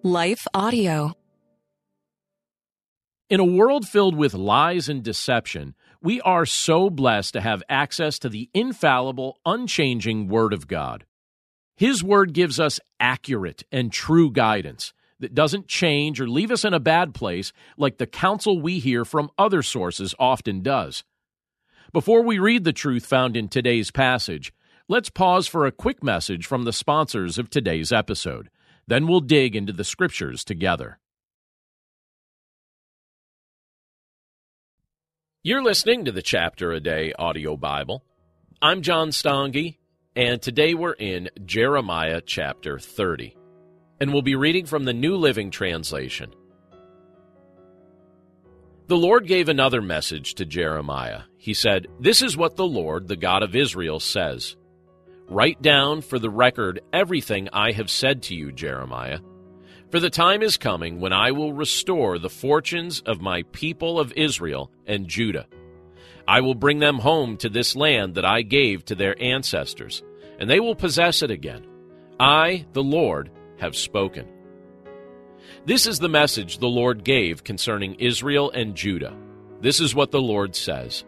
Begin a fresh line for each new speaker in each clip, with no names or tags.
Life Audio.
In a world filled with lies and deception, we are so blessed to have access to the infallible, unchanging Word of God. His Word gives us accurate and true guidance that doesn't change or leave us in a bad place like the counsel we hear from other sources often does. Before we read the truth found in today's passage, let's pause for a quick message from the sponsors of today's episode. Then we'll dig into the Scriptures together. You're listening to the Chapter a Day audio Bible. I'm John Stange, and today we're in Jeremiah chapter 30. And we'll be reading from the New Living Translation. The Lord gave another message to Jeremiah. He said, "This is what the Lord, the God of Israel, says. Write down for the record everything I have said to you, Jeremiah. For the time is coming when I will restore the fortunes of my people of Israel and Judah. I will bring them home to this land that I gave to their ancestors, and they will possess it again. I, the Lord, have spoken." This is the message the Lord gave concerning Israel and Judah. This is what the Lord says.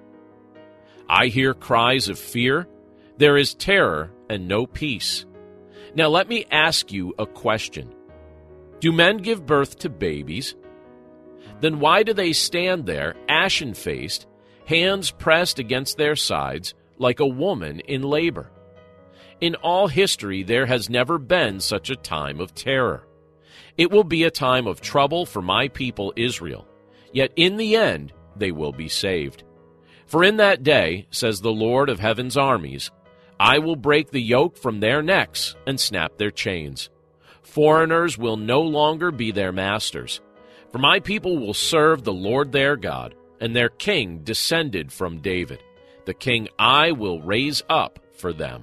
I hear cries of fear. There is terror and no peace. Now let me ask you a question. Do men give birth to babies? Then why do they stand there, ashen-faced, hands pressed against their sides, like a woman in labor? In all history there has never been such a time of terror. It will be a time of trouble for my people Israel, yet in the end they will be saved. For in that day, says the Lord of heaven's armies, I will break the yoke from their necks and snap their chains. Foreigners will no longer be their masters, for my people will serve the Lord their God, and their king descended from David, the king I will raise up for them.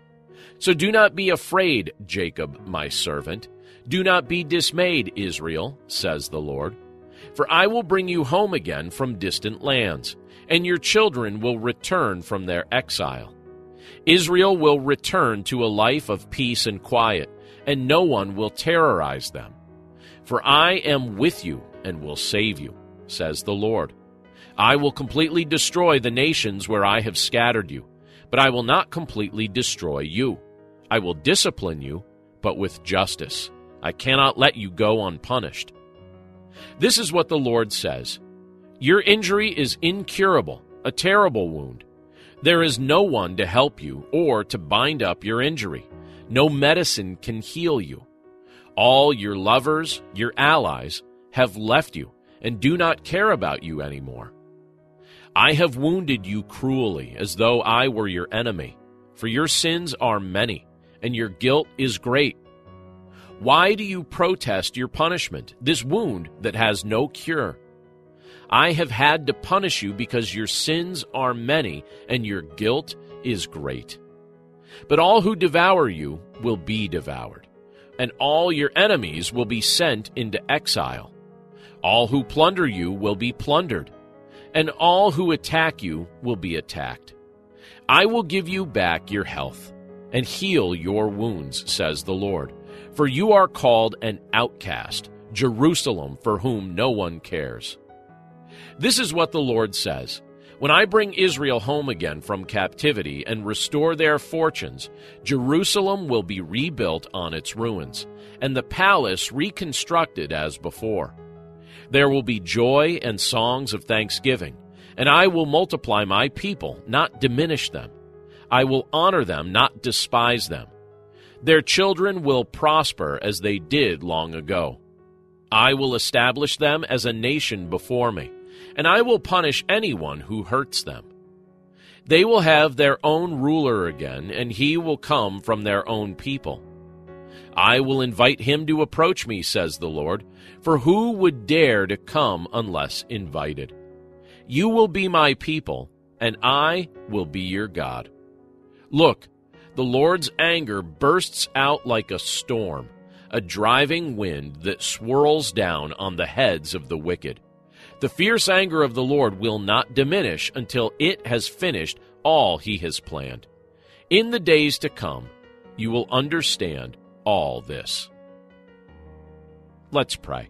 So do not be afraid, Jacob, my servant. Do not be dismayed, Israel, says the Lord. For I will bring you home again from distant lands, and your children will return from their exile. Israel will return to a life of peace and quiet, and no one will terrorize them. For I am with you and will save you, says the Lord. I will completely destroy the nations where I have scattered you, but I will not completely destroy you. I will discipline you, but with justice. I cannot let you go unpunished. This is what the Lord says. Your injury is incurable, a terrible wound. There is no one to help you or to bind up your injury. No medicine can heal you. All your lovers, your allies, have left you and do not care about you anymore. I have wounded you cruelly, as though I were your enemy, for your sins are many, and your guilt is great. Why do you protest your punishment, this wound that has no cure? I have had to punish you because your sins are many and your guilt is great. But all who devour you will be devoured, and all your enemies will be sent into exile. All who plunder you will be plundered, and all who attack you will be attacked. I will give you back your health and heal your wounds, says the Lord. For you are called an outcast, Jerusalem, for whom no one cares. This is what the Lord says. When I bring Israel home again from captivity and restore their fortunes, Jerusalem will be rebuilt on its ruins, and the palace reconstructed as before. There will be joy and songs of thanksgiving, and I will multiply my people, not diminish them. I will honor them, not despise them. Their children will prosper as they did long ago. I will establish them as a nation before me, and I will punish anyone who hurts them. They will have their own ruler again, and he will come from their own people. I will invite him to approach me, says the Lord, for who would dare to come unless invited? You will be my people, and I will be your God. Look, the Lord's anger bursts out like a storm, a driving wind that swirls down on the heads of the wicked. The fierce anger of the Lord will not diminish until it has finished all he has planned. In the days to come, you will understand all this. Let's pray.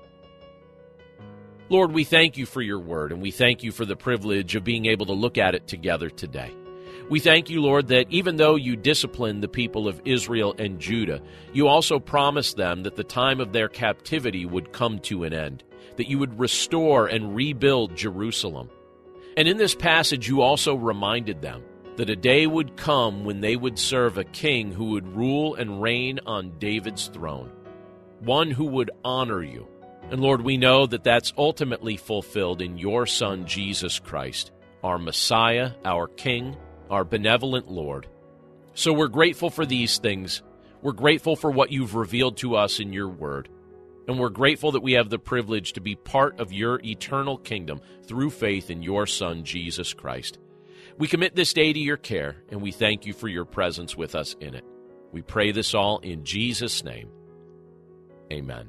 Lord, we thank you for your word, and we thank you for the privilege of being able to look at it together today. We thank you, Lord, that even though you disciplined the people of Israel and Judah, you also promised them that the time of their captivity would come to an end, that you would restore and rebuild Jerusalem. And in this passage, you also reminded them that a day would come when they would serve a king who would rule and reign on David's throne, one who would honor you. And Lord, we know that that's ultimately fulfilled in your Son, Jesus Christ, our Messiah, our King, our benevolent Lord. So we're grateful for these things. We're grateful for what you've revealed to us in your word. And we're grateful that we have the privilege to be part of your eternal kingdom through faith in your Son, Jesus Christ. We commit this day to your care, and we thank you for your presence with us in it. We pray this all in Jesus' name. Amen.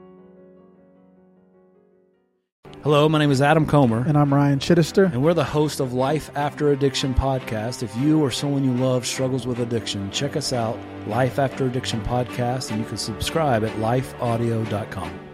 Hello, my name is Adam Comer.
And I'm Ryan Chittister.
And we're the host of Life After Addiction podcast. If you or someone you love struggles with addiction, check us out, Life After Addiction podcast, and you can subscribe at lifeaudio.com.